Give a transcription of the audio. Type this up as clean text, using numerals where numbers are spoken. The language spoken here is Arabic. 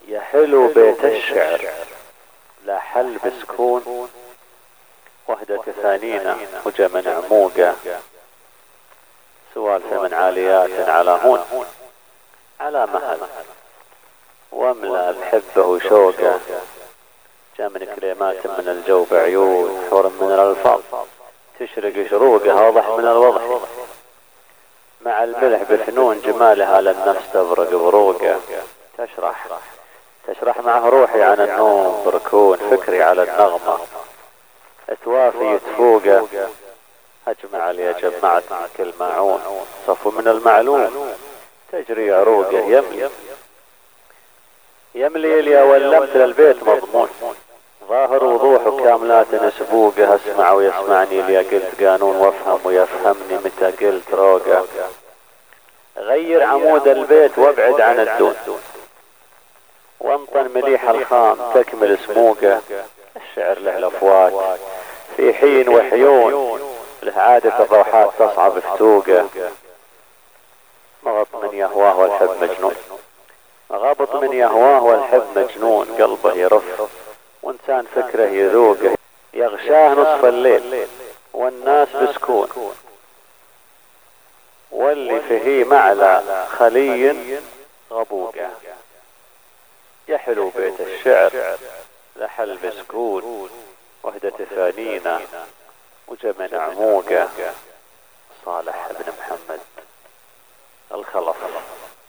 يا حلو بيت الشعر لا حل بسكون، وحدة ثانينا وجمن عموقة، سوالف من عاليات على هون، على مهل واملا بحبه وشوقه، جمن كلمات من الجو بعيون، حور من الألفاظ تشرق شروقها واضح من الوضح، مع الملح بفنون جمالها للنفس تبرق بروقه، تشرح معه روحي عن النوم بركون، فكري على النغمة توافي تفوقه، أجمع لي جمعت كل معون، صفو من المعلوم تجري عروقه، يملي لي ولمت للبيت مضمون، ظاهر وضوح وكاملات نسبوقه، اسمع ويسمعني لي قلت قانون، وافهم ويفهمني متى قلت روقه، غير عمود البيت وابعد عن الدون، وانطن مليح الخام تكمل سموقه، الشعر له الافوات في حين وحيون، له عادة الروحات تصعب فتوقه، مغط من يهواه والحب مجنون، غابط من يهواه والحب مجنون، قلبه يرف وانسان فكره يذوقه، يغشاه نصف الليل والناس بسكون، واللي فيه معلى خلي غبوقه، يا حلو بيت الشعر لحل بسكون، وحدة ثانينا وجمن عموقه. صالح بن محمد الخلف.